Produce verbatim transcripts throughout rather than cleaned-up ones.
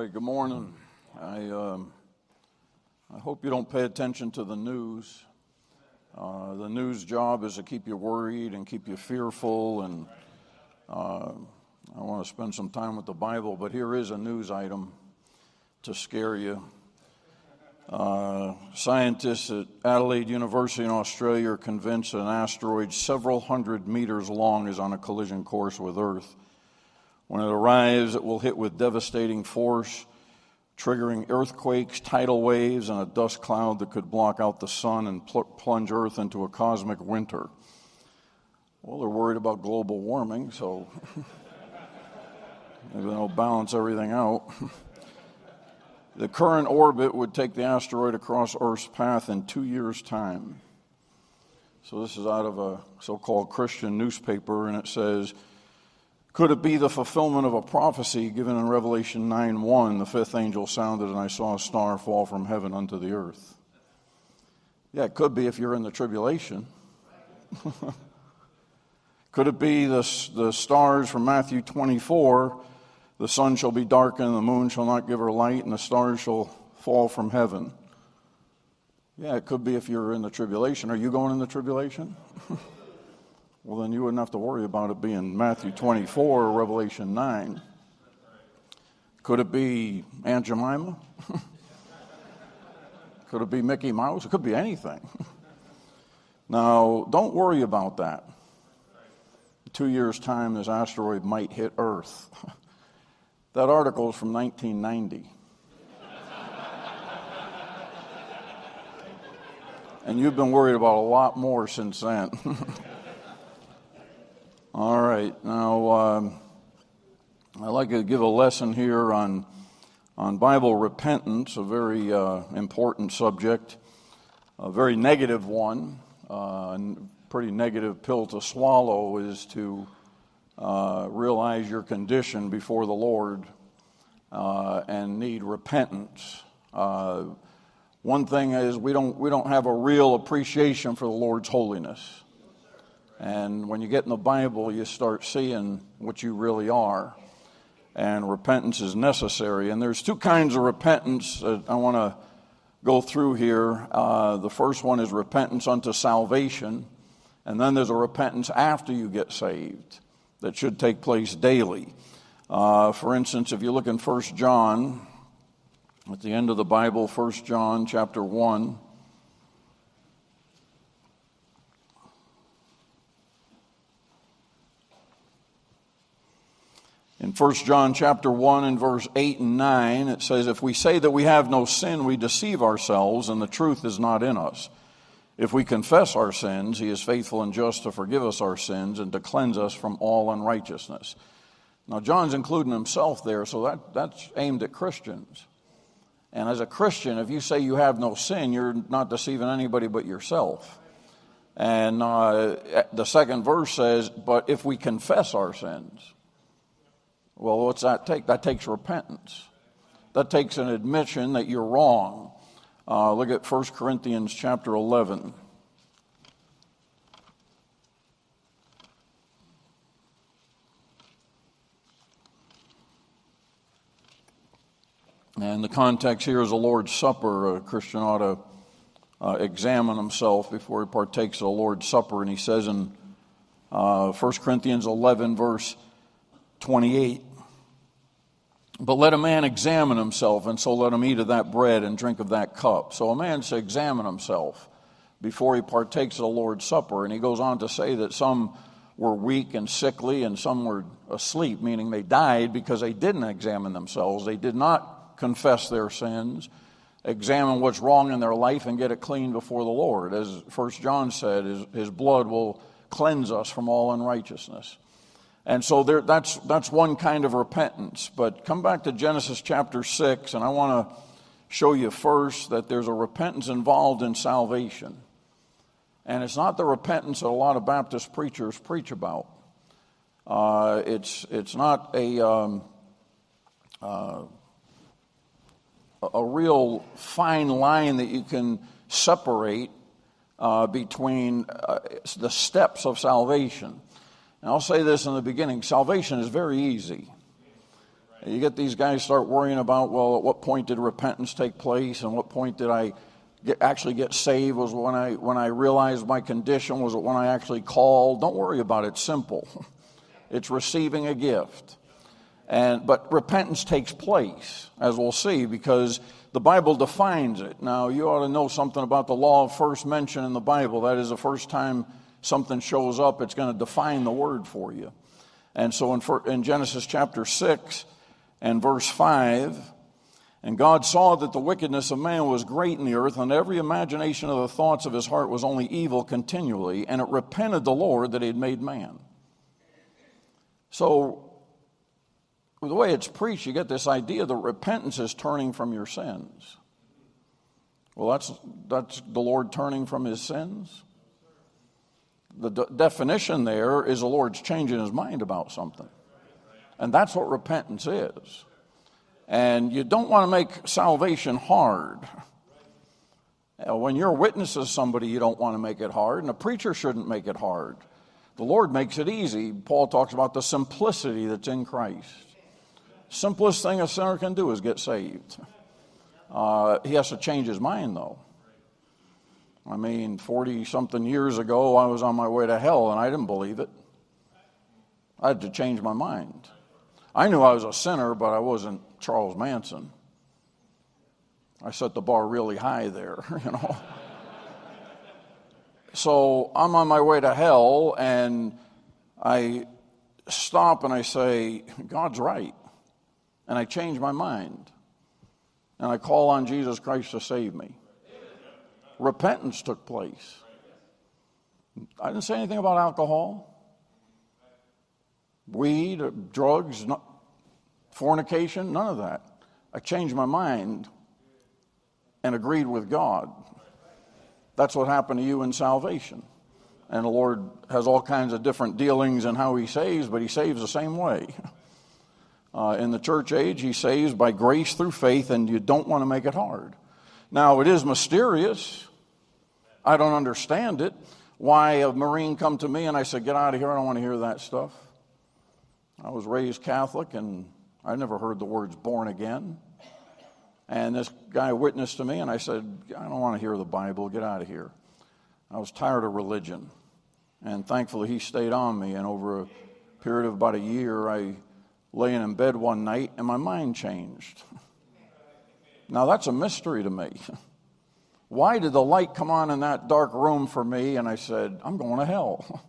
right, good morning. I um, I hope you don't pay attention to the news. Uh, the news job is to keep you worried and keep you fearful, and uh, I want to spend some time with the Bible, but here is a news item to scare you. Uh, scientists at Adelaide University in Australia are convinced an asteroid several hundred meters long is on a collision course with Earth. When it arrives, it will hit with devastating force, triggering earthquakes, tidal waves, and a dust cloud that could block out the sun and pl- plunge Earth into a cosmic winter. Well, they're worried about global warming, so maybe they'll balance everything out. The current orbit would take the asteroid across Earth's path in two years' time. So this is out of a so-called Christian newspaper, and it says, could it be the fulfillment of a prophecy given in Revelation nine one? The fifth angel sounded, and I saw a star fall from heaven unto the earth. Yeah, it could be if you're in the tribulation. Could it be the, the stars from Matthew twenty-four? The sun shall be darkened, the moon shall not give her light, and the stars shall fall from heaven. Yeah, it could be if you're in the tribulation. Are you going in the tribulation? Well, then you wouldn't have to worry about it being Matthew twenty-four or Revelation nine. Could it be Aunt Jemima? Could it be Mickey Mouse? It could be anything. Now, don't worry about that. In two years' time, this asteroid might hit Earth. That article is from nineteen ninety. And you've been worried about a lot more since then. All right, now um, I'd like to give a lesson here on on Bible repentance, a very uh, important subject, a very negative one, uh, and pretty negative pill to swallow is to uh, realize your condition before the Lord uh, and need repentance. Uh, one thing is we don't we don't have a real appreciation for the Lord's holiness. And when you get in the Bible, you start seeing what you really are. And repentance is necessary. And there's two kinds of repentance that I want to go through here. Uh, the first one is repentance unto salvation. And then there's a repentance after you get saved that should take place daily. Uh, for instance, if you look in First John, at the end of the Bible, First John chapter one, in First John chapter one and verse eight and nine, it says, if we say that we have no sin, we deceive ourselves, and the truth is not in us. If we confess our sins, he is faithful and just to forgive us our sins and to cleanse us from all unrighteousness. Now, John's including himself there, so that, that's aimed at Christians. And as a Christian, if you say you have no sin, you're not deceiving anybody but yourself. And uh, the second verse says, but if we confess our sins, well, what's that take? That takes repentance. That takes an admission that you're wrong. Uh, look at First Corinthians chapter eleven. And the context here is the Lord's Supper. A Christian ought to uh, examine himself before he partakes of the Lord's Supper. And he says in uh, First Corinthians eleven, verse twenty-eight, but let a man examine himself, and so let him eat of that bread and drink of that cup. So a man should examine himself before he partakes of the Lord's Supper. And he goes on to say that some were weak and sickly, and some were asleep, meaning they died because they didn't examine themselves. They did not confess their sins, examine what's wrong in their life, and get it clean before the Lord. As First John said, his, his blood will cleanse us from all unrighteousness. And so there, that's that's one kind of repentance. But come back to Genesis chapter six, and I want to show you first that there's a repentance involved in salvation. And it's not the repentance that a lot of Baptist preachers preach about. Uh, it's it's not a um, uh, a real fine line that you can separate uh, between uh, the steps of salvation. And I'll say this in the beginning, salvation is very easy. You get these guys start worrying about, well, at what point did repentance take place, and what point did I get, actually get saved? Was when I when I realized my condition? Was it when I actually called? Don't worry about it. It's simple. It's receiving a gift. And but repentance takes place, as we'll see, because the Bible defines it. Now, you ought to know something about the law of first mention in the Bible. That is, the first time something shows up, it's going to define the word for you. And so in, in Genesis chapter six and verse five, and God saw that the wickedness of man was great in the earth, and every imagination of the thoughts of his heart was only evil continually, and it repented the Lord that he had made man. So, the way it's preached, you get this idea that repentance is turning from your sins. Well, that's that's the Lord turning from his sins. The de- definition there is the Lord's changing his mind about something. And that's what repentance is. And you don't want to make salvation hard. When you're witnessing somebody, you don't want to make it hard, and a preacher shouldn't make it hard. The Lord makes it easy. Paul talks about the simplicity that's in Christ. Simplest thing a sinner can do is get saved. Uh, he has to change his mind, though. I mean, forty-something years ago, I was on my way to hell, and I didn't believe it. I had to change my mind. I knew I was a sinner, but I wasn't Charles Manson. I set the bar really high there, you know. So I'm on my way to hell, and I stop and I say, God's right. And I change my mind. And I call on Jesus Christ to save me. Repentance took place. I didn't say anything about alcohol, weed, drugs, fornication, none of that. I changed my mind and agreed with God. That's what happened to you in salvation. And the Lord has all kinds of different dealings in how he saves, but he saves the same way. Uh, in the church age, he saves by grace through faith, and you don't want to make it hard. Now, it is mysterious. I don't understand it. Why a Marine come to me and I said, get out of here, I don't want to hear that stuff. I was raised Catholic, and I never heard the words born again. And this guy witnessed to me, and I said, I don't want to hear the Bible, get out of here. I was tired of religion. And thankfully, he stayed on me, and over a period of about a year, I laying in bed one night, and my mind changed. Now, that's a mystery to me. Why did the light come on in that dark room for me? And I said, I'm going to hell.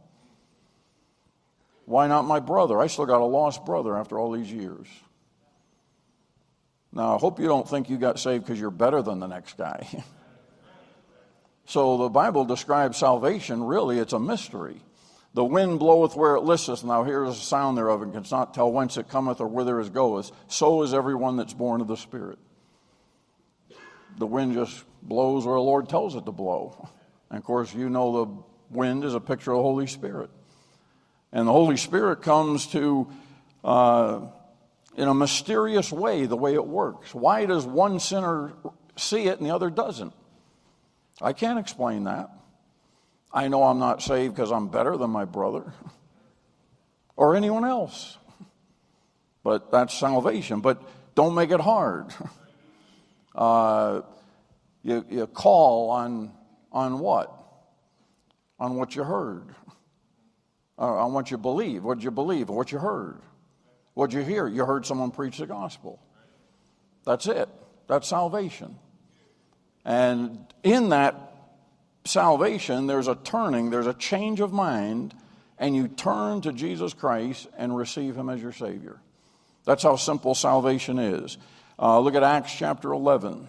Why not my brother? I still got a lost brother after all these years. Now, I hope you don't think you got saved because you're better than the next guy. So the Bible describes salvation, really, it's a mystery. The wind bloweth where it listeth. Now here's the sound thereof, and cannot tell whence it cometh or whither it goeth. So is everyone that's born of the Spirit. The wind just blows where the Lord tells it to blow. And of course, you know the wind is a picture of the Holy Spirit. And the Holy Spirit comes to, uh, in a mysterious way, the way it works. Why does one sinner see it and the other doesn't? I can't explain that. I know I'm not saved because I'm better than my brother or anyone else. But that's salvation. But don't make it hard. Uh, you, you call on, on what? On what you heard. Uh, on what you believe. What did you believe? What you heard. What did you hear? You heard someone preach the gospel. That's it. That's salvation. And in that salvation, there's a turning, there's a change of mind, and you turn to Jesus Christ and receive him as your Savior. That's how simple salvation is. Uh, look at Acts chapter eleven.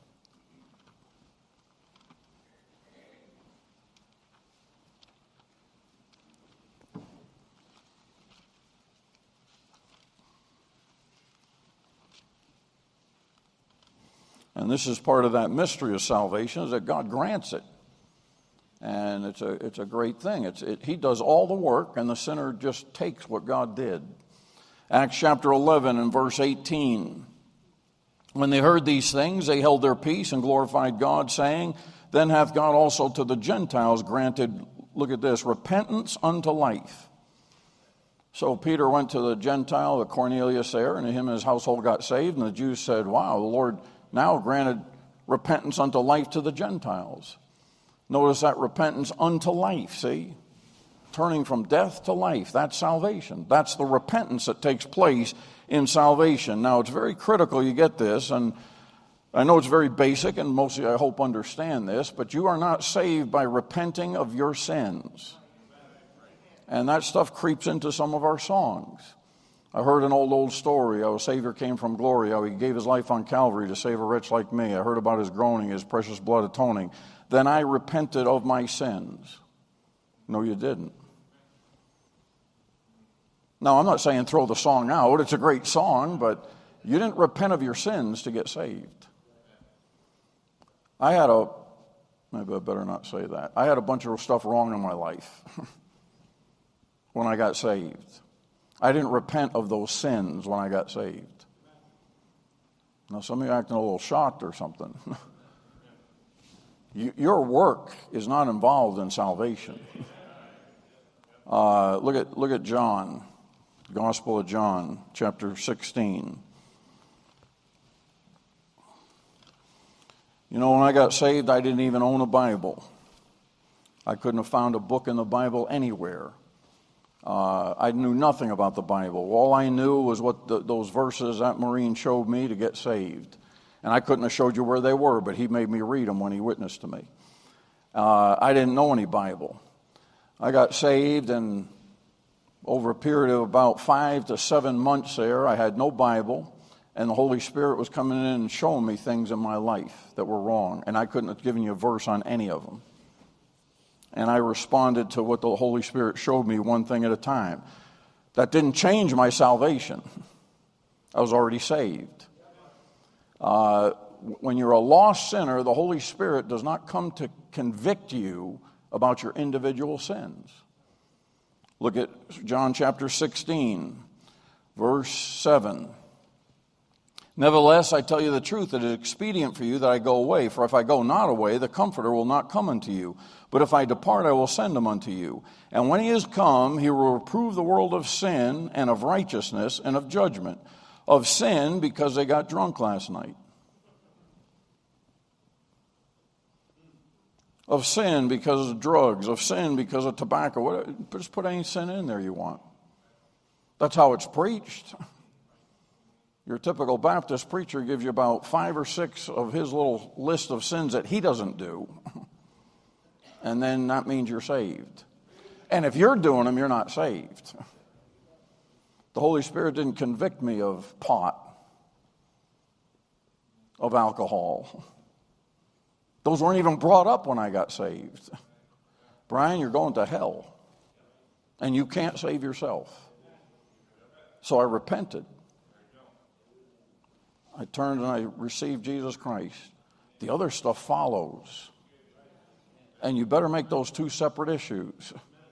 And this is part of that mystery of salvation, is that God grants it. And it's a it's a great thing. It's it, he does all the work, and the sinner just takes what God did. Acts chapter eleven and verse eighteen. When they heard these things, they held their peace and glorified God, saying, Then hath God also to the Gentiles granted, look at this, repentance unto life. So Peter went to the Gentile, the Cornelius there, and him and his household got saved. And the Jews said, wow, the Lord now granted repentance unto life to the Gentiles. Notice that repentance unto life, see? Turning from death to life, that's salvation. That's the repentance that takes place in salvation. Now, it's very critical you get this, and I know it's very basic, and most of you, I hope, understand this, but you are not saved by repenting of your sins. And that stuff creeps into some of our songs. I heard an old, old story how a Savior came from glory, how he gave his life on Calvary to save a wretch like me. I heard about his groaning, his precious blood atoning. Then I repented of my sins. No, you didn't. Now, I'm not saying throw the song out. It's a great song, but you didn't repent of your sins to get saved. I had a, maybe I better not say that. I had a bunch of stuff wrong in my life when I got saved. I didn't repent of those sins when I got saved. Now, some of you are acting a little shocked or something. you, your work is not involved in salvation. Uh, look at look at John, Gospel of John, chapter sixteen. You know, when I got saved, I didn't even own a Bible. I couldn't have found a book in the Bible anywhere. Uh, I knew nothing about the Bible. All I knew was what the, those verses that Marine showed me to get saved. And I couldn't have showed you where they were, but he made me read them when he witnessed to me. Uh, I didn't know any Bible. I got saved, and over a period of about five to seven months there, I had no Bible, and the Holy Spirit was coming in and showing me things in my life that were wrong, and I couldn't have given you a verse on any of them. And I responded to what the Holy Spirit showed me one thing at a time. That didn't change my salvation. I was already saved. Uh, when you're a lost sinner, the Holy Spirit does not come to convict you about your individual sins. Look at John chapter sixteen, verse seven. Nevertheless, I tell you the truth, it is expedient for you that I go away. For if I go not away, the Comforter will not come unto you. But if I depart, I will send him unto you. And when he is come, he will reprove the world of sin and of righteousness and of judgment. Of sin, because they got drunk last night. Of sin, because of drugs. Of sin, because of tobacco. Whatever. Just put any sin in there you want. That's how it's preached. Your typical Baptist preacher gives you about five or six of his little list of sins that he doesn't do. And then that means you're saved. And if you're doing them, you're not saved. The Holy Spirit didn't convict me of pot, of alcohol. Those weren't even brought up when I got saved. Brian, you're going to hell. And you can't save yourself. So I repented. I turned and I received Jesus Christ. The other stuff follows. And you better make those two separate issues.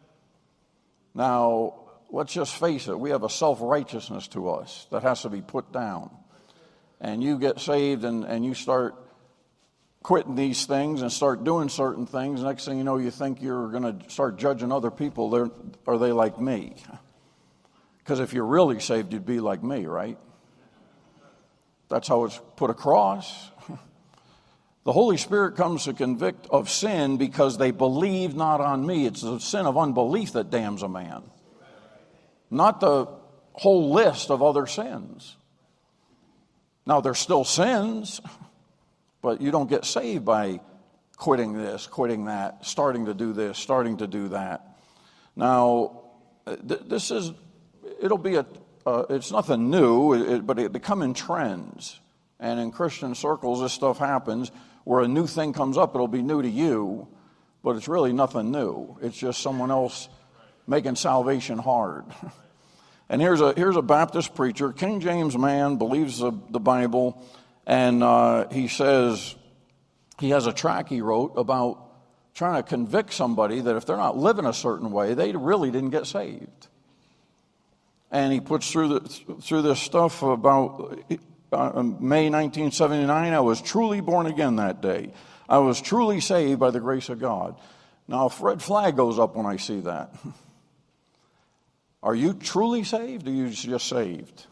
Now, let's just face it. We have a self-righteousness to us that has to be put down. And you get saved and, and you start quitting these things and start doing certain things. Next thing you know, you think you're going to start judging other people. They're, are they like me? Because if you're really saved, you'd be like me, right? That's how it's put across. The Holy Spirit comes to convict of sin because they believe not on me. It's the sin of unbelief that damns a man, not the whole list of other sins. Now, there's still sins, but you don't get saved by quitting this, quitting that, starting to do this, starting to do that. Now, th- this is, it'll be a, uh, it's nothing new, it, but it, they come in trends. And in Christian circles, this stuff happens where a new thing comes up. It'll be new to you, but it's really nothing new. It's just someone else making salvation hard. And here's a here's a Baptist preacher, King James man, believes the, the Bible, and uh, he says he has a tract he wrote about trying to convict somebody that if they're not living a certain way, they really didn't get saved. And he puts through the, through this stuff about uh, May nineteen seventy-nine, I was truly born again that day. I was truly saved by the grace of God. Now, a red flag goes up when I see that. Are you truly saved, or are you just saved?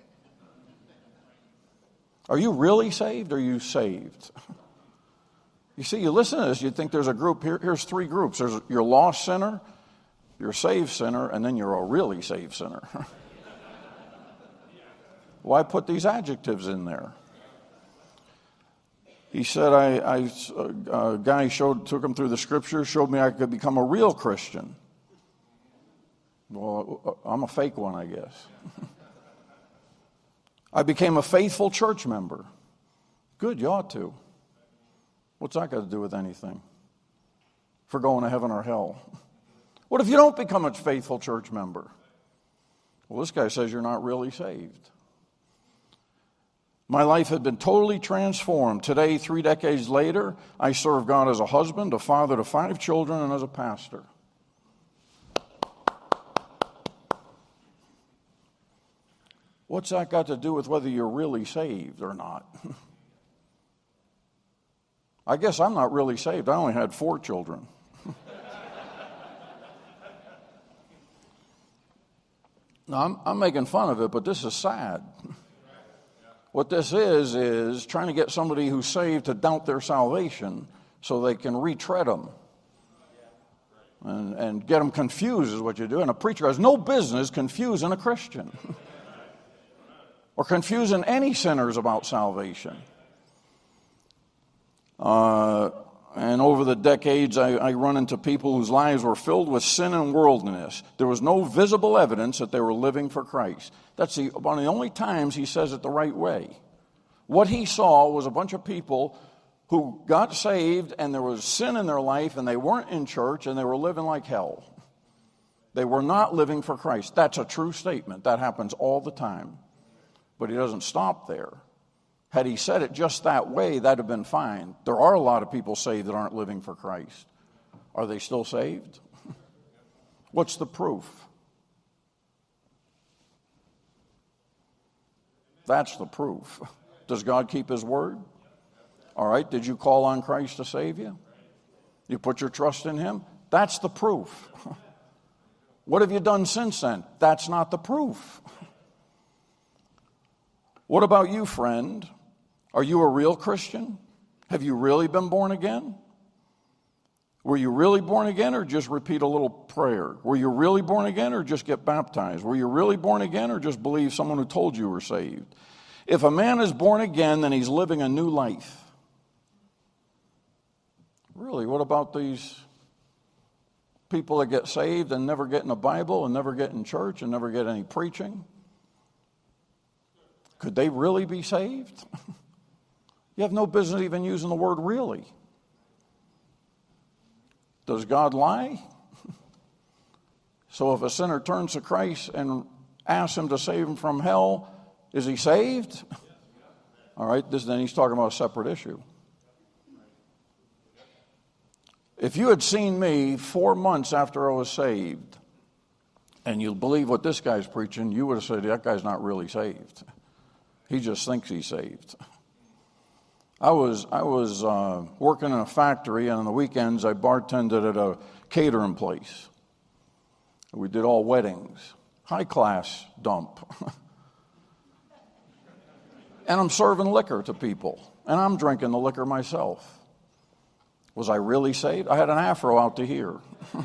Are you really saved, or are you saved? You see, you listen to this, you'd think there's a group. Here, here's three groups. There's your lost sinner, your saved sinner, and then you're a really saved sinner. Why put these adjectives in there? He said, I, I, a guy showed, took him through the scriptures, showed me I could become a real Christian. Well, I'm a fake one, I guess. I became a faithful church member. Good, you ought to. What's that got to do with anything? For going to heaven or hell? What if you don't become a faithful church member? Well, this guy says you're not really saved. My life had been totally transformed. Today, three decades later, I serve God as a husband, a father to five children, and as a pastor. What's that got to do with whether you're really saved or not? I guess I'm not really saved. I only had four children. Now, I'm, I'm making fun of it, but this is sad. What this is, is trying to get somebody who's saved to doubt their salvation so they can retread them. And, and get them confused is what you do. And a preacher has no business confusing a Christian. Or confusing any sinners about salvation. Uh, and over the decades, I, I run into people whose lives were filled with sin and worldliness. There was no visible evidence that they were living for Christ. That's the, one of the only times he says it the right way. What he saw was a bunch of people who got saved, and there was sin in their life, and they weren't in church, and they were living like hell. They were not living for Christ. That's a true statement. That happens all the time. But he doesn't stop there. Had he said it just that way, that'd have been fine. There are a lot of people saved that aren't living for Christ. Are they still saved? What's the proof? That's the proof. Does God keep his word? All right, did you call on Christ to save you? You put your trust in him? That's the proof. What have you done since then? That's not the proof. What about you, friend? Are you a real Christian? Have you really been born again? Were you really born again, or just repeat a little prayer? Were you really born again, or just get baptized? Were you really born again, or just believe someone who told you were saved? If a man is born again, then he's living a new life. Really, what about these people that get saved and never get in the Bible and never get in church and never get any preaching? Could they really be saved? You have no business even using the word really. Does God lie? So if a sinner turns to Christ and asks him to save him from hell, is he saved? All right, this, then he's talking about a separate issue. If you had seen me four months after I was saved, and you believe what this guy's preaching, you would have said, that guy's not really saved. He just thinks he's saved. I was I was uh, working in a factory, and on the weekends I bartended at a catering place. We did all weddings, high class dump. And I'm serving liquor to people, and I'm drinking the liquor myself. Was I really saved? I had an afro out to here.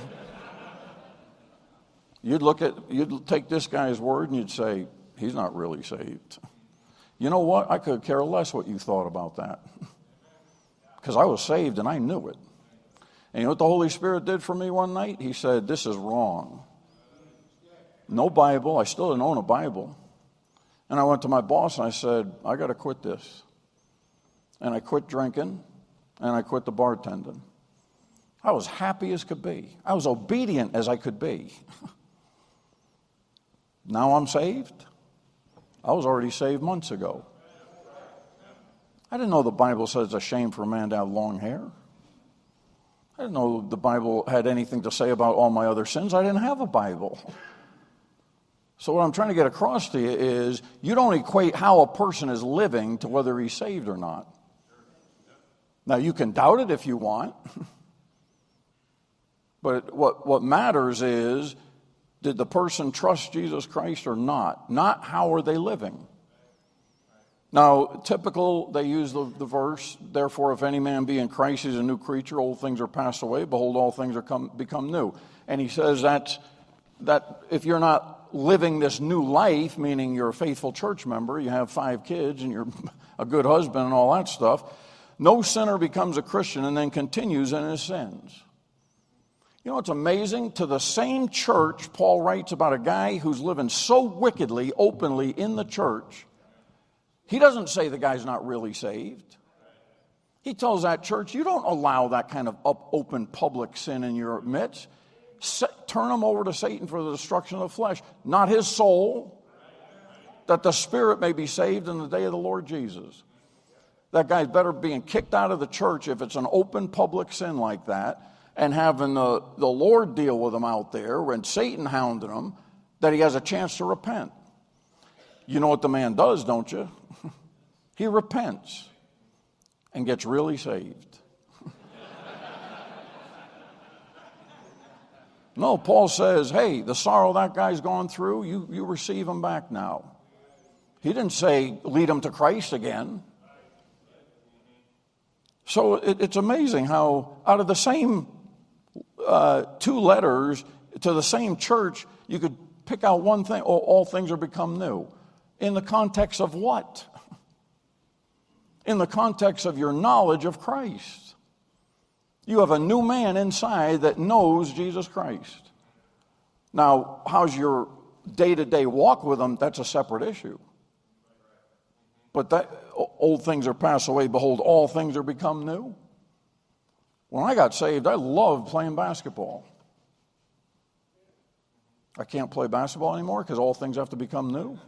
You'd look at, you'd take this guy's word, and you'd say, he's not really saved. You know what? I could care less what you thought about that. Because I was saved and I knew it. And you know what the Holy Spirit did for me one night? He said, this is wrong. No Bible. I still didn't own a Bible. And I went to my boss and I said, I got to quit this. And I quit drinking and I quit the bartending. I was happy as could be. I was obedient as I could be. Now I'm saved. I was already saved months ago. I didn't know the Bible says it's a shame for a man to have long hair. I didn't know the Bible had anything to say about all my other sins. I didn't have a Bible. So what I'm trying to get across to you is you don't equate how a person is living to whether he's saved or not. Now, you can doubt it if you want. But what, what matters is, Did the person trust Jesus Christ or not? Not how are they living. Now, typical, they use the, the verse, therefore, if any man be in Christ, he's a new creature, old things are passed away, behold, all things are come, become new. And he says that, that if you're not living this new life, meaning you're a faithful church member, you have five kids, and you're a good husband and all that stuff, no sinner becomes a Christian and then continues in his sins. You know, it's amazing. To the same church, Paul writes about a guy who's living so wickedly, openly in the church. He doesn't say the guy's not really saved. He tells that church, you don't allow that kind of up, open public sin in your midst. Turn him over to Satan for the destruction of the flesh, not his soul, that the spirit may be saved in the day of the Lord Jesus. That guy's better being kicked out of the church if it's an open public sin like that, and having the, the Lord deal with him out there when Satan hounded him, that he has a chance to repent. You know what the man does, don't you? He repents and gets really saved. No, Paul says, hey, the sorrow that guy's gone through, you, you receive him back now. He didn't say lead him to Christ again. So it, it's amazing how out of the same uh, two letters to the same church, you could pick out one thing, oh, all things are become new. In the context of what? In the context of your knowledge of Christ. You have a new man inside that knows Jesus Christ. Now, how's your day-to-day walk with him? That's a separate issue. But that old things are passed away. Behold, all things are become new. When I got saved, I loved playing basketball. I can't play basketball anymore because all things have to become new.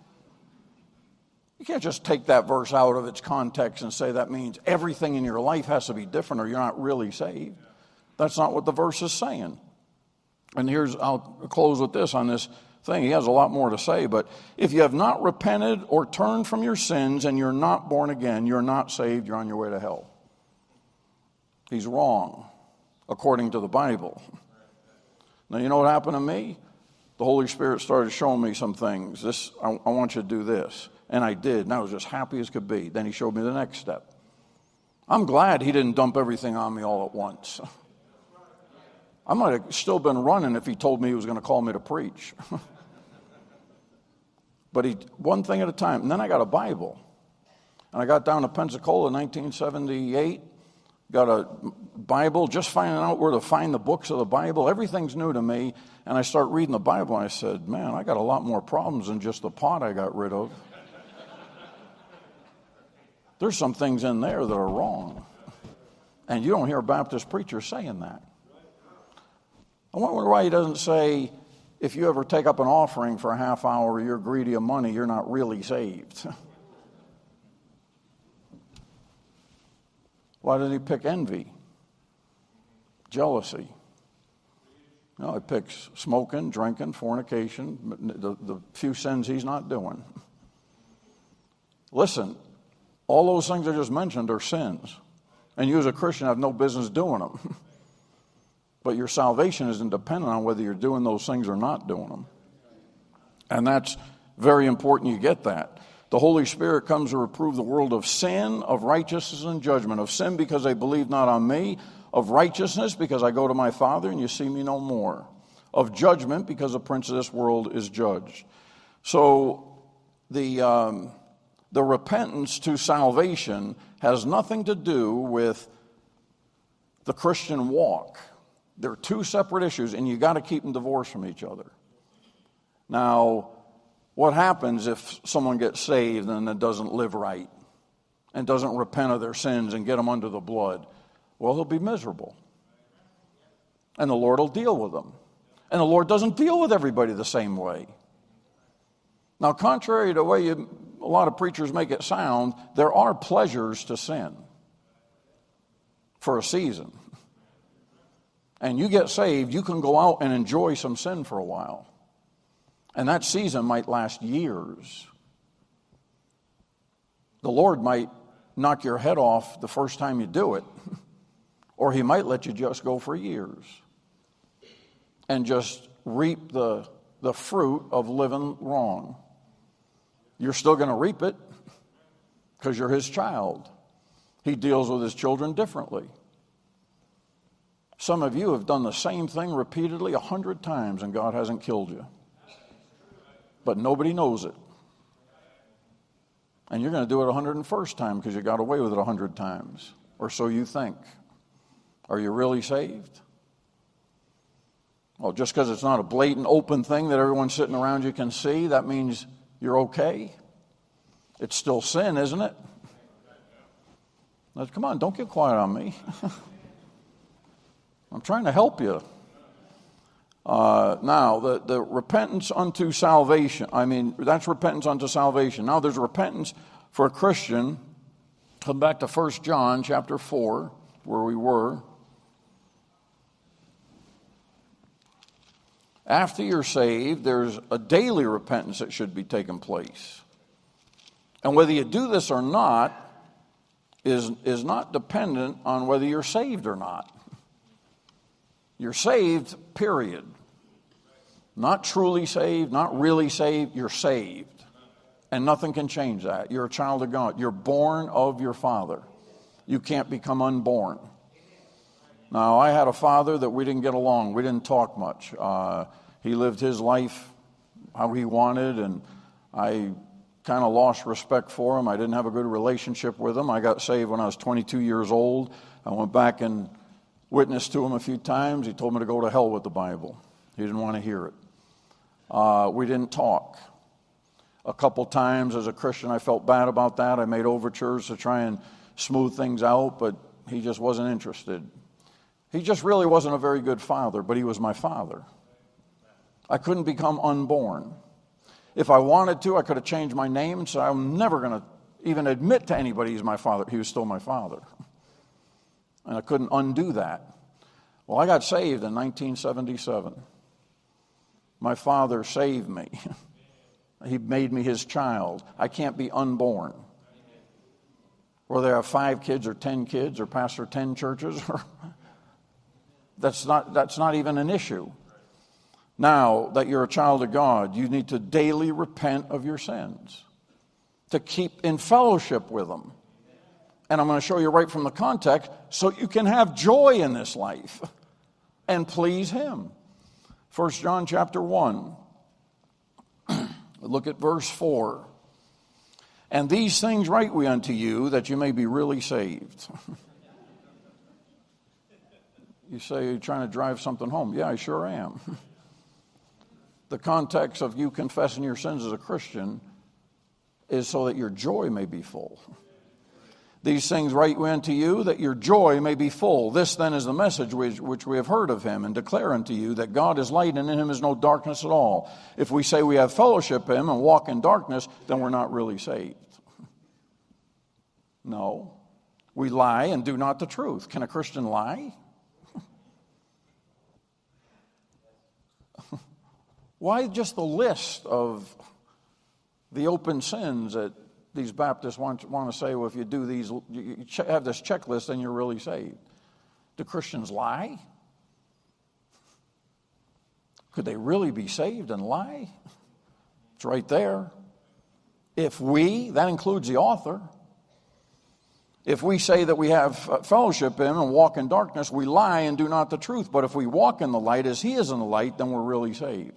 You can't just take that verse out of its context and say that means everything in your life has to be different or you're not really saved. That's not what the verse is saying. And here's, I'll close with this on this thing. He has a lot more to say, but if you have not repented or turned from your sins and you're not born again, you're not saved, you're on your way to hell. He's wrong, according to the Bible. Now, you know what happened to me? The Holy Spirit started showing me some things. This, I, I want you to do this. And I did, and I was as happy as could be. Then he showed me the next step. I'm glad he didn't dump everything on me all at once. I might have still been running if he told me he was going to call me to preach. But he, one thing at a time. And then I got a Bible. And I got down to Pensacola in nineteen seventy-eight. Got a Bible, just finding out where to find the books of the Bible. Everything's new to me. And I start reading the Bible, and I said, man, I got a lot more problems than just the pot I got rid of. There's some things in there that are wrong. And you don't hear a Baptist preacher saying that. I wonder why he doesn't say, if you ever take up an offering for a half hour, you're greedy of money, you're not really saved. Why did he pick envy? Jealousy. No, he picks smoking, drinking, fornication, the, the few sins he's not doing. Listen, all those things I just mentioned are sins. And you as a Christian have no business doing them. But your salvation isn't dependent on whether you're doing those things or not doing them. And that's very important you get that. The Holy Spirit comes to reprove the world of sin, of righteousness and judgment. Of sin because they believe not on me. Of righteousness because I go to my Father and you see me no more. Of judgment because the prince of this world is judged. So the... Um, The repentance to salvation has nothing to do with the Christian walk. They're two separate issues, and you got to keep them divorced from each other. Now, what happens if someone gets saved and then doesn't live right and doesn't repent of their sins and get them under the blood? Well, they'll be miserable. And the Lord will deal with them. And the Lord doesn't deal with everybody the same way. Now, contrary to the way you, a lot of preachers make it sound, there are pleasures to sin for a season. And you get saved, you can go out and enjoy some sin for a while. And that season might last years. The Lord might knock your head off the first time you do it, or he might let you just go for years and just reap the, the fruit of living wrong. You're still going to reap it because you're his child. He deals with his children differently. Some of you have done the same thing repeatedly a hundred times and God hasn't killed you. But nobody knows it. And you're going to do it a hundred and first time because you got away with it a hundred times. Or so you think. Are you really saved? Well, just because it's not a blatant open thing that everyone sitting around you can see, that means you're okay? It's still sin, isn't it? Now, come on, don't get quiet on me. I'm trying to help you. Uh, now, the, the repentance unto salvation, I mean, that's repentance unto salvation. Now, there's repentance for a Christian. Come back to First John chapter four, where we were. After you're saved, there's a daily repentance that should be taking place. And whether you do this or not is, is not dependent on whether you're saved or not. You're saved, period. Not truly saved, not really saved, you're saved. And nothing can change that. You're a child of God. You're born of your Father. You can't become unborn. Now, I had a father that we didn't get along. We didn't talk much. Uh, he lived his life how he wanted, and I kind of lost respect for him. I didn't have a good relationship with him. I got saved when I was twenty-two years old. I went back and witnessed to him a few times. He told me to go to hell with the Bible. He didn't want to hear it. Uh, we didn't talk. A couple times as a Christian, I felt bad about that. I made overtures to try and smooth things out, but he just wasn't interested. He just really wasn't a very good father, but he was my father. I couldn't become unborn. If I wanted to, I could have changed my name and said, I'm never going to even admit to anybody he's my father. He was still my father. And I couldn't undo that. Well, I got saved in nineteen seventy-seven. My father saved me. He made me his child. I can't be unborn. Whether I have five kids or ten kids or pastor ten churches, or that's not that's not even an issue. Now that you're a child of God, you need to daily repent of your sins, to keep in fellowship with them. And I'm going to show you right from the context so you can have joy in this life and please him. First John chapter one. Look at verse four. And these things write we unto you, that you may be really saved. You say you're trying to drive something home. Yeah, I sure am. The context of you confessing your sins as a Christian is so that your joy may be full. These things write we unto you, that your joy may be full. This then is the message which, which we have heard of him, and declare unto you that God is light, and in him is no darkness at all. If we say we have fellowship with him and walk in darkness, then we're not really saved. No. We lie and do not the truth. Can a Christian lie? Why just the list of the open sins that these Baptists want, want to say, well, if you do these, you have this checklist, then you're really saved? Do Christians lie? Could they really be saved and lie? It's right there. If we, that includes the author, if we say that we have fellowship in him and walk in darkness, we lie and do not the truth. But if we walk in the light as he is in the light, then we're really saved.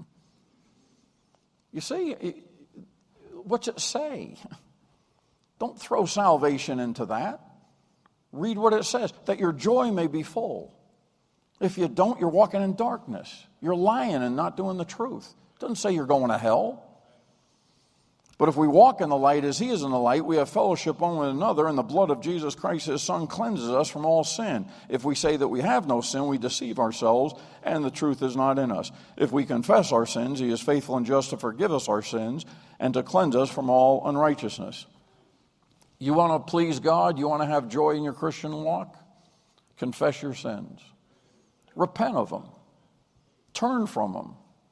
You see, what's it say? Don't throw salvation into that. Read what it says, that your joy may be full. If you don't, you're walking in darkness. You're lying and not doing the truth. It doesn't say you're going to hell. But if we walk in the light as he is in the light, we have fellowship one with another, and the blood of Jesus Christ, his Son, cleanses us from all sin. If we say that we have no sin, we deceive ourselves, and the truth is not in us. If we confess our sins, he is faithful and just to forgive us our sins and to cleanse us from all unrighteousness. You want to please God? You want to have joy in your Christian walk? Confess your sins. Repent of them. Turn from them.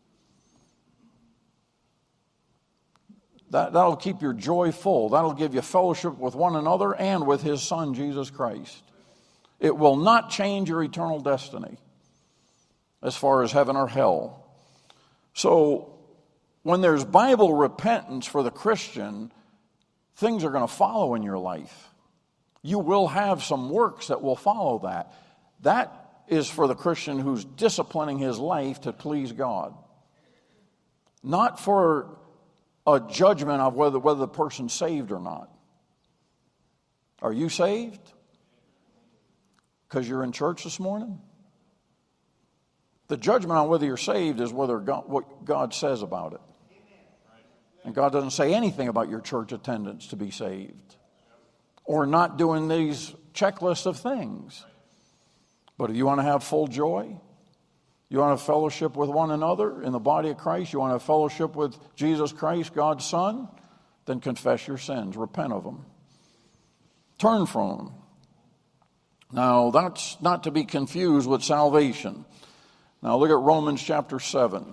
That, that'll keep your joy full. That'll give you fellowship with one another and with his Son, Jesus Christ. It will not change your eternal destiny. as far as heaven or hell. So when there's Bible repentance for the Christian, things are going to follow in your life. You will have some works that will follow that. That is for the Christian who's disciplining his life to please God. Not for a judgment of whether, whether the person's saved or not. Are you saved? Because you're in church this morning? The judgment on whether you're saved is whether God, what God says about it. And God doesn't say anything about your church attendance to be saved. Or not doing these checklists of things. But if you want to have full joy, you want to have fellowship with one another in the body of Christ, you want to have fellowship with Jesus Christ, God's Son, then confess your sins, repent of them. Turn from them. Now, that's not to be confused with salvation. Now, look at Romans chapter seven.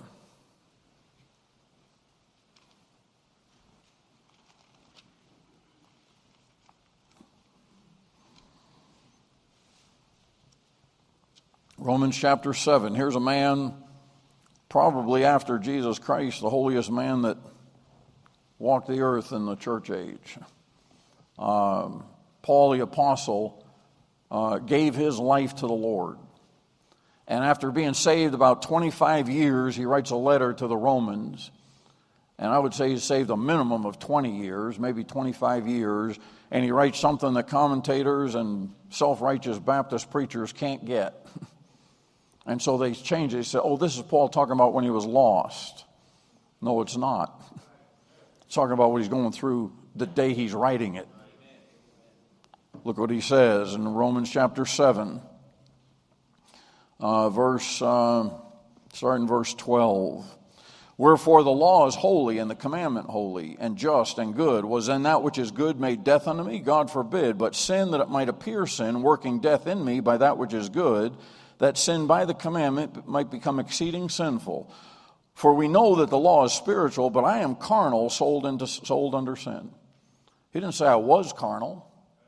Romans chapter seven. Here's a man, probably after Jesus Christ, the holiest man that walked the earth in the church age. Um, Paul the apostle uh, gave his life to the Lord. And after being saved about twenty-five years, he writes a letter to the Romans. And I would say he's saved a minimum of twenty years, maybe twenty-five years. And he writes something that commentators and self-righteous Baptist preachers can't get. And so they change it. They say, oh, this is Paul talking about when he was lost. No, it's not. It's talking about what he's going through the day he's writing it. Look what he says in Romans chapter seven. Uh, verse, uh, starting verse twelve. Wherefore the law is holy, and the commandment holy, and just, and good. Was then that which is good made death unto me? God forbid. But sin, that it might appear sin, working death in me by that which is good, that sin by the commandment might become exceeding sinful. For we know that the law is spiritual, but I am carnal, sold into sold under sin. He didn't say I was carnal.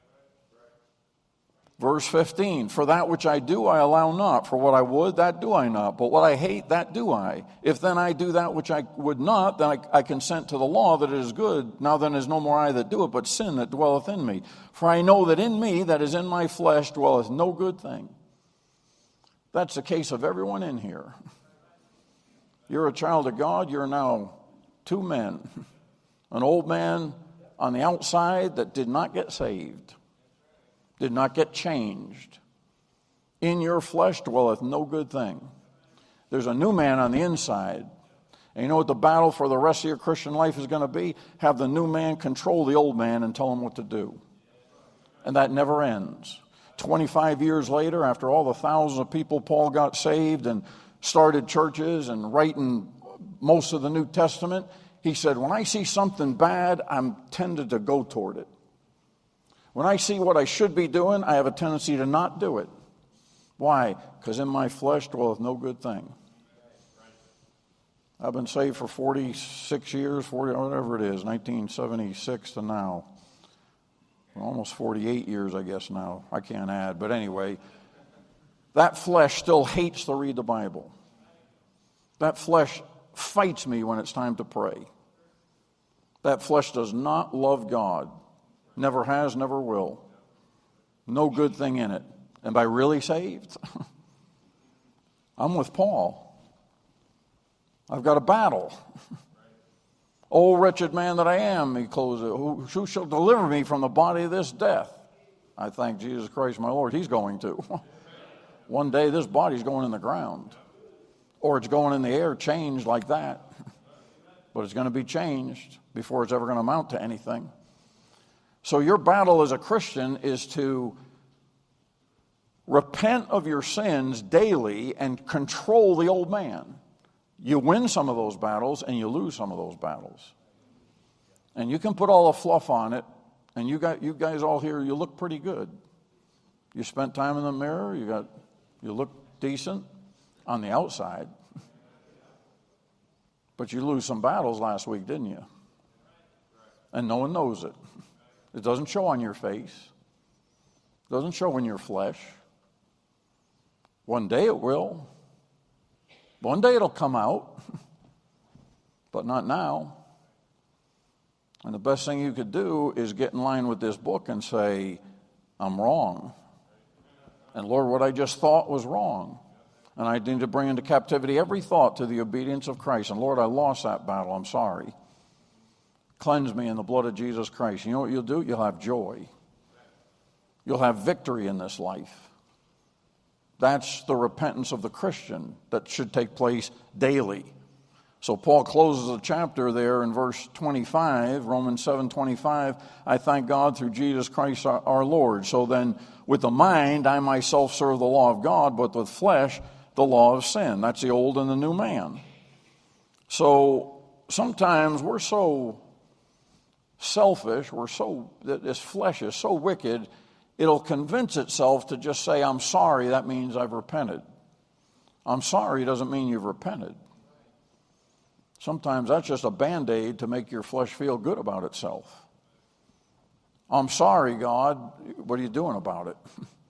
Verse fifteen, for that which I do I allow not, for what I would, that do I not, but what I hate, that do I. If then I do that which I would not, then I, I consent to the law that it is good. Now then is no more I that do it, but sin that dwelleth in me. For I know that in me, that is in my flesh, dwelleth no good thing. That's the case of everyone in here. You're a child of God, you're now two men. An old man on the outside that did not get saved. Did not get changed. In your flesh dwelleth no good thing. There's a new man on the inside. And you know what the battle for the rest of your Christian life is going to be? Have the new man control the old man and tell him what to do. And that never ends. twenty-five years later, after all the thousands of people Paul got saved and started churches and writing most of the New Testament, he said, when I see something bad, I'm tended to go toward it. When I see what I should be doing, I have a tendency to not do it. Why? Because in my flesh dwelleth no good thing. I've been saved for forty-six years, forty, whatever it is, nineteen seventy-six to now. Almost forty-eight years, I guess, now. I can't add. But anyway, that flesh still hates to read the Bible. That flesh fights me when it's time to pray. That flesh does not love God. Never has, never will. No good thing in it. Am I really saved? I'm with Paul. I've got a battle. O wretched man that I am, he closes it. Who, who shall deliver me from the body of this death? I thank Jesus Christ my Lord. He's going to. One day this body's going in the ground. Or it's going in the air, changed like that. But it's going to be changed before it's ever going to amount to anything. So your battle as a Christian is to repent of your sins daily and control the old man. You win some of those battles and you lose some of those battles. And you can put all the fluff on it, and you got you guys all here, you look pretty good. You spent time in the mirror, you got you look decent on the outside. But you lose some battles last week, didn't you? And no one knows it. It doesn't show on your face. It doesn't show in your flesh. One day it will. One day it'll come out, but not now. And the best thing you could do is get in line with this book and say, I'm wrong. And Lord, what I just thought was wrong. And I need to bring into captivity every thought to the obedience of Christ. And Lord, I lost that battle. I'm sorry. Cleanse me in the blood of Jesus Christ. You know what you'll do? You'll have joy. You'll have victory in this life. That's the repentance of the Christian that should take place daily. So Paul closes the chapter there in verse twenty-five, Romans seven twenty-five. I thank God through Jesus Christ our, our Lord. So then with the mind, I myself serve the law of God, but with flesh, the law of sin. That's the old and the new man. So sometimes we're so selfish, we're so, this flesh is so wicked, it'll convince itself to just say, I'm sorry, that means I've repented. I'm sorry doesn't mean you've repented. Sometimes that's just a Band-Aid to make your flesh feel good about itself. I'm sorry, God. What are you doing about it?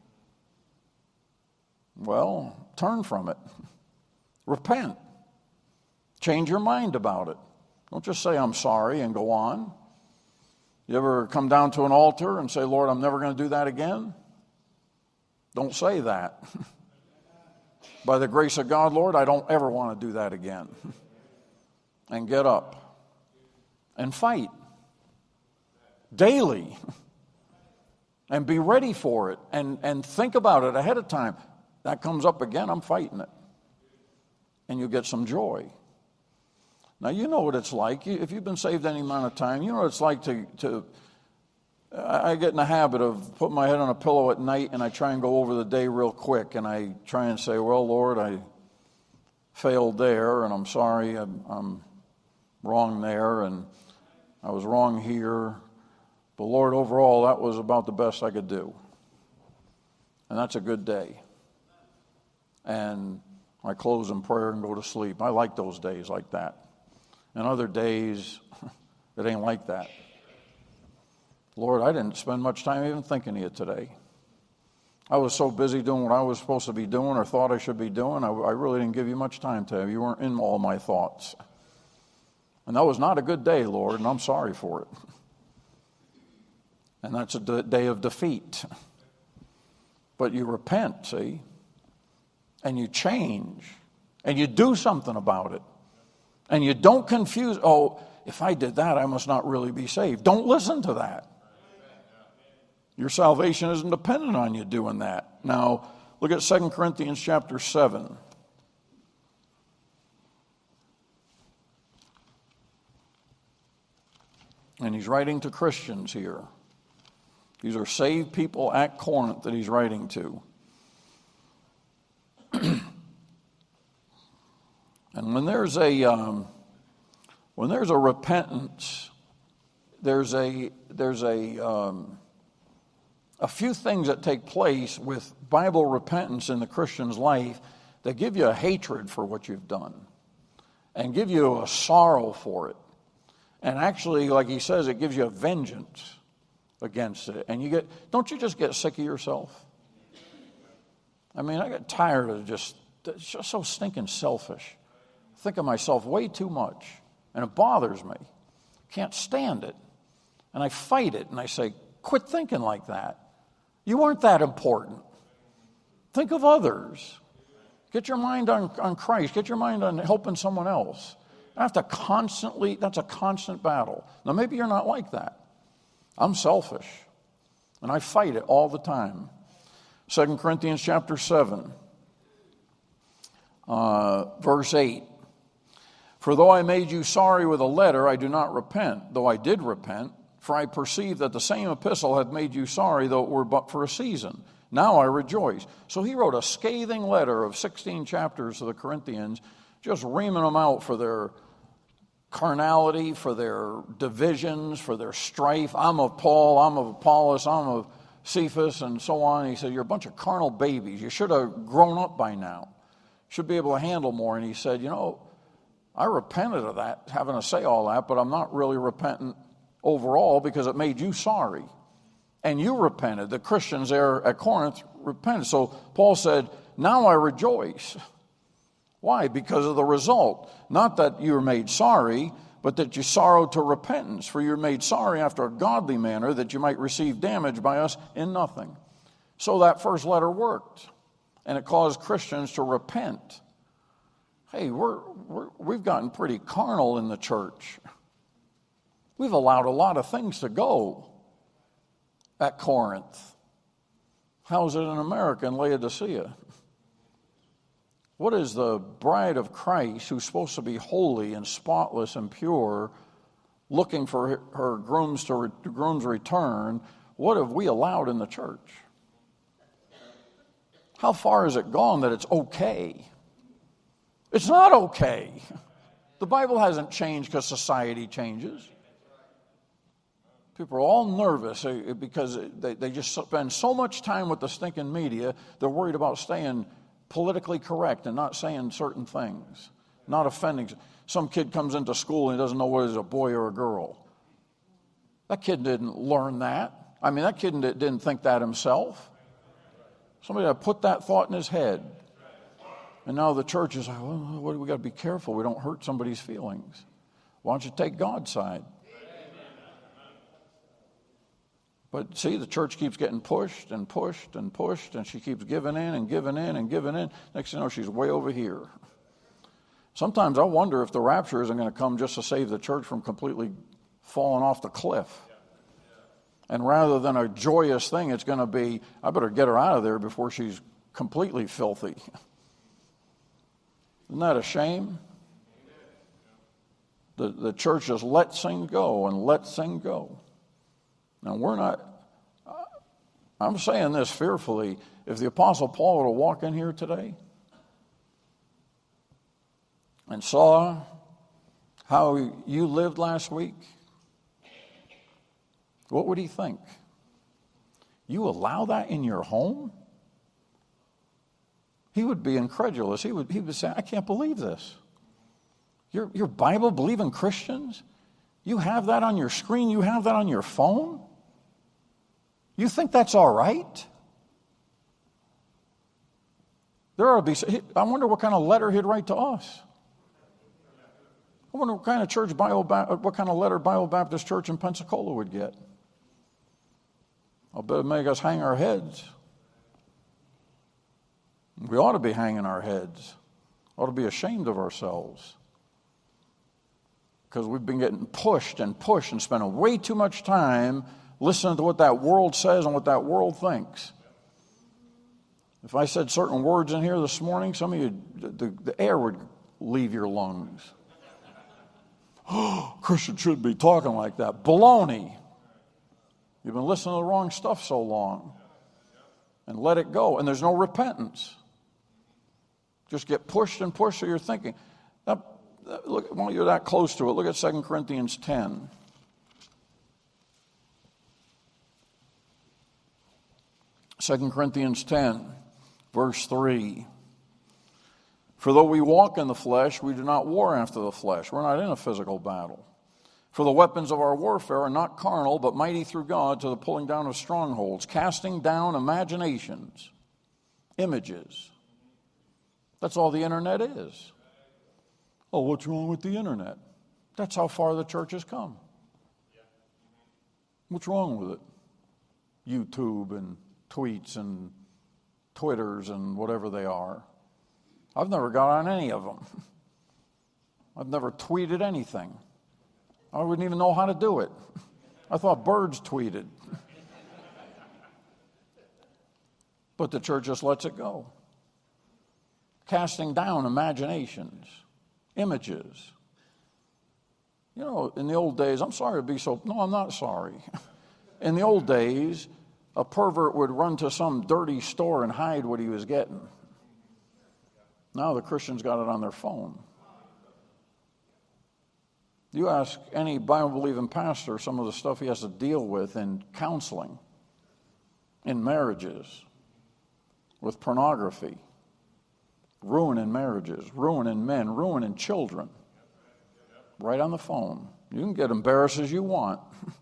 Well, turn from it. Repent. Change your mind about it. Don't just say, I'm sorry, and go on. You ever come down to an altar and say, Lord, I'm never going to do that again? Don't say that. By the grace of God, Lord, I don't ever want to do that again. And get up and fight daily and be ready for it and, and think about it ahead of time. That comes up again, I'm fighting it. And you get some joy. Now, you know what it's like. If you've been saved any amount of time, you know what it's like to, to I get in the habit of putting my head on a pillow at night and I try and go over the day real quick and I try and say, well, Lord, I failed there and I'm sorry, I'm, I'm wrong there and I was wrong here. But Lord, overall, that was about the best I could do. And that's a good day. And I close in prayer and go to sleep. I like those days like that. And other days, it ain't like that. Lord, I didn't spend much time even thinking of you today. I was so busy doing what I was supposed to be doing or thought I should be doing, I, I really didn't give you much time today. You weren't in all my thoughts. And that was not a good day, Lord, and I'm sorry for it. And that's a d- day of defeat. But you repent, see? And you change. And you do something about it. And you don't confuse, oh, if I did that, I must not really be saved. Don't listen to that. Your salvation isn't dependent on you doing that. Now, look at Second Corinthians chapter seven. And he's writing to Christians here. These are saved people at Corinth that he's writing to. And when there's a um, when there's a repentance, there's a there's a um, a few things that take place with Bible repentance in the Christian's life that give you a hatred for what you've done, and give you a sorrow for it, and actually, like he says, it gives you a vengeance against it. And you get don't you just get sick of yourself? I mean, I get tired of just it's just so stinking selfish. Think of myself way too much, and it bothers me. Can't stand it. And I fight it, and I say, quit thinking like that. You aren't that important. Think of others. Get your mind on, on Christ. Get your mind on helping someone else. I have to constantly, that's a constant battle. Now, maybe you're not like that. I'm selfish, and I fight it all the time. Second Corinthians chapter seven, uh, verse eight. For though I made you sorry with a letter, I do not repent, though I did repent, for I perceive that the same epistle had made you sorry, though it were but for a season. Now I rejoice. So he wrote a scathing letter of sixteen chapters to the Corinthians, just reaming them out for their carnality, for their divisions, for their strife. I'm of Paul, I'm of Apollos, I'm of Cephas, and so on. He said, you're a bunch of carnal babies. You should have grown up by now. Should be able to handle more. And he said, you know, I repented of that, having to say all that, but I'm not really repentant overall because it made you sorry. And you repented. The Christians there at Corinth repented. So Paul said, now I rejoice. Why? Because of the result. Not that you were made sorry, but that you sorrow to repentance. For you're made sorry after a godly manner, that you might receive damage by us in nothing. So that first letter worked, and it caused Christians to repent. Hey, we're, we're, we've gotten pretty carnal in the church. We've allowed a lot of things to go at Corinth. How's it in America and Laodicea? What is the bride of Christ, who's supposed to be holy and spotless and pure, looking for her, her groom's, to re, groom's return? What have we allowed in the church? How far has it gone that it's okay? It's not okay. The Bible hasn't changed because society changes. People are all nervous because they, they just spend so much time with the stinking media, they're worried about staying politically correct and not saying certain things, not offending. Some kid comes into school and he doesn't know whether he's a boy or a girl. That kid didn't learn that. I mean, that kid didn't think that himself. Somebody had put that thought in his head. And now the church is like, well, what do we got to be careful? We don't hurt somebody's feelings. Why don't you take God's side? But see, the church keeps getting pushed and pushed and pushed, and she keeps giving in and giving in and giving in. Next thing you know, she's way over here. Sometimes I wonder if the rapture isn't going to come just to save the church from completely falling off the cliff. And rather than a joyous thing, it's going to be, I better get her out of there before she's completely filthy. Isn't that a shame? The, the church just lets things go and lets things go. Now, we're not, I'm saying this fearfully. If the Apostle Paul were to walk in here today and saw how you lived last week, what would he think? You allow that in your home? He would be incredulous. He would, he would say, I can't believe this. Your, your Bible-believing Christians? You have that on your screen? You have that on your phone? You think that's all right? There ought to be, I wonder what kind of letter he'd write to us. I wonder what kind of church Bible, what kind of letter Bible Baptist Church in Pensacola would get. I'll bet it'd make us hang our heads. We ought to be hanging our heads. Ought to be ashamed of ourselves. Because we've been getting pushed and pushed and spending way too much time listening to what that world says and what that world thinks. If I said certain words in here this morning, some of you, the, the air would leave your lungs. Oh, Christians shouldn't be talking like that. Baloney. You've been listening to the wrong stuff so long. And let it go. And there's no repentance. Just get pushed and pushed so you're thinking. Now, look, while you're that close to it, look at Second Corinthians ten. Second Corinthians ten, verse three. For though we walk in the flesh, we do not war after the flesh. We're not in a physical battle. For the weapons of our warfare are not carnal, but mighty through God to the pulling down of strongholds, casting down imaginations, images. That's all the internet is. Oh, what's wrong with the internet? That's how far the church has come. What's wrong with it? YouTube and tweets and Twitters and whatever they are. I've never got on any of them. I've never tweeted anything. I wouldn't even know how to do it. I thought birds tweeted. But the church just lets it go. Casting down imaginations, images. You know, in the old days, I'm sorry to be so, no, I'm not sorry. In the old days, a pervert would run to some dirty store and hide what he was getting. Now the Christians got it on their phone. You ask any Bible-believing pastor some of the stuff he has to deal with in counseling, in marriages, with pornography, ruining marriages, ruining men, ruining children, right on the phone. You can get embarrassed as you want.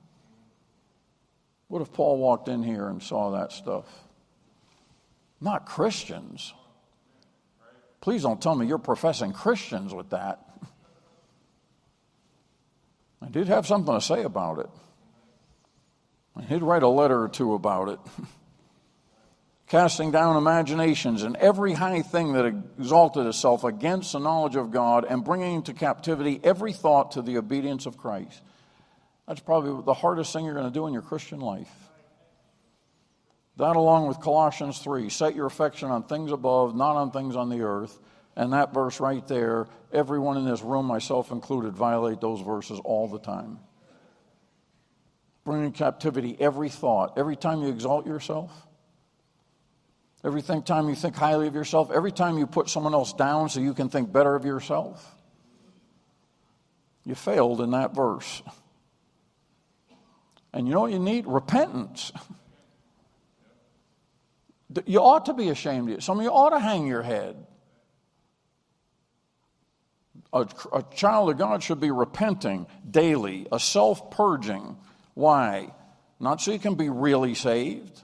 What if Paul walked in here and saw that stuff? Not Christians. Please don't tell me you're professing Christians with that. I did have something to say about it. I did write a letter or two about it. Casting down imaginations and every high thing that exalted itself against the knowledge of God, and bringing into captivity every thought to the obedience of Christ. That's probably the hardest thing you're going to do in your Christian life. That, along with Colossians three, set your affection on things above, not on things on the earth. And that verse right there, everyone in this room, myself included, violate those verses all the time. Bring in captivity every thought. Every time you exalt yourself, every time you think highly of yourself, every time you put someone else down so you can think better of yourself, you failed in that verse. And you know what you need? Repentance. You ought to be ashamed of it. Some of you ought to hang your head. A, a child of God should be repenting daily, a self-purging. Why? Not so you can be really saved,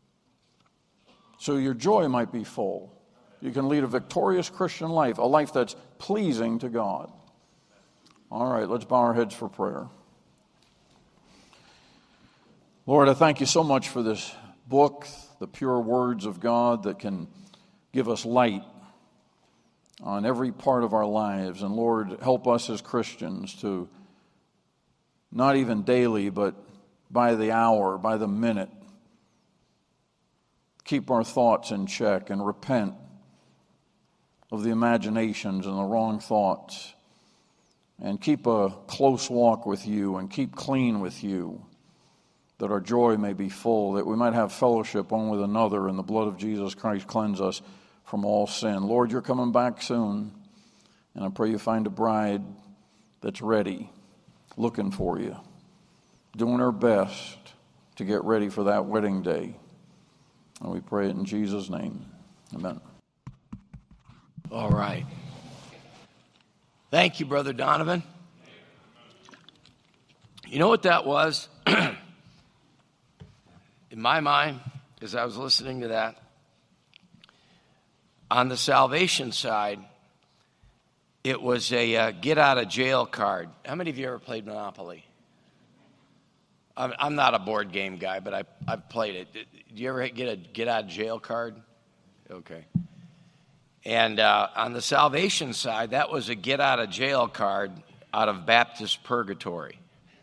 so your joy might be full. You can lead a victorious Christian life, a life that's pleasing to God. All right, let's bow our heads for prayer. Lord, I thank you so much for this book, the pure words of God that can give us light on every part of our lives. And Lord, help us as Christians to not even daily, but by the hour, by the minute, keep our thoughts in check and repent of the imaginations and the wrong thoughts, and keep a close walk with you and keep clean with you, that our joy may be full, that we might have fellowship one with another, and the blood of Jesus Christ cleanse us from all sin. Lord, you're coming back soon, and I pray you find a bride that's ready, looking for you, doing her best to get ready for that wedding day. And we pray it in Jesus' name. Amen. All right. Thank you, Brother Donovan. You know what that was? In my mind, as I was listening to that, on the salvation side, it was a uh, get-out-of-jail card. How many of you ever played Monopoly? I'm, I'm not a board game guy, but I, I've played it. Did you ever get a get-out-of-jail card? Okay. And uh, on the salvation side, that was a get-out-of-jail card out of Baptist purgatory.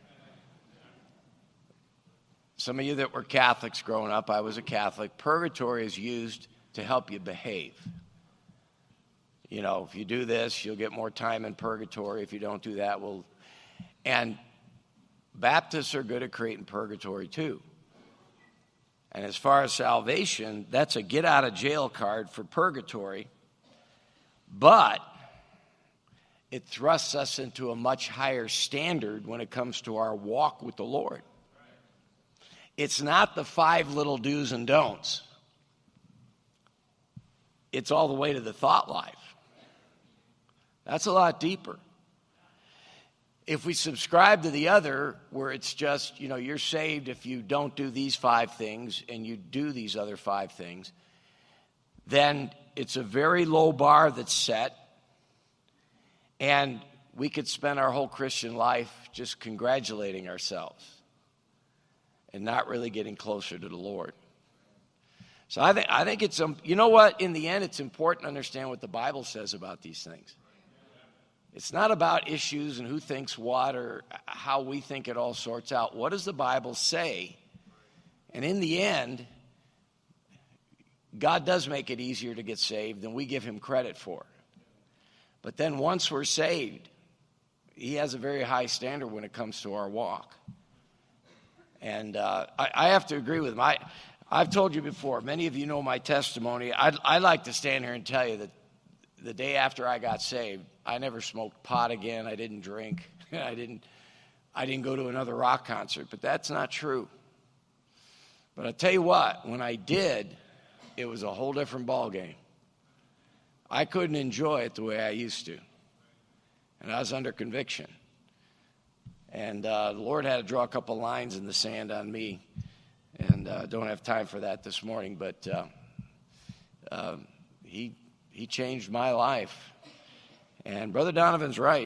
Some of you that were Catholics growing up, I was a Catholic. Purgatory is used to help you behave. You know, if you do this, you'll get more time in purgatory. If you don't do that, well, and Baptists are good at creating purgatory too. And as far as salvation, that's a get-out-of-jail card for purgatory, but it thrusts us into a much higher standard when it comes to our walk with the Lord. It's not the five little do's and don'ts. It's all the way to the thought life. That's a lot deeper. If we subscribe to the other, where it's just, you know, you're saved if you don't do these five things and you do these other five things, then it's a very low bar that's set, and we could spend our whole Christian life just congratulating ourselves and not really getting closer to the Lord. So I think I think it's, um, you know what, in the end, it's important to understand what the Bible says about these things. It's not about issues and who thinks what or how we think it all sorts out. What does the Bible say? And in the end, God does make it easier to get saved than we give him credit for. But then once we're saved, he has a very high standard when it comes to our walk. And uh, I, I have to agree with him. I, I've told you before, many of you know my testimony. I'd, I'd like to stand here and tell you that the day after I got saved, I never smoked pot again. I didn't drink. I didn't, I didn't go to another rock concert. But that's not true. But I'll tell you what, when I did, it was a whole different ballgame. I couldn't enjoy it the way I used to. And I was under conviction. And uh, the Lord had to draw a couple lines in the sand on me. And I uh, don't have time for that this morning. But uh, uh, he he changed my life. And Brother Donovan's right.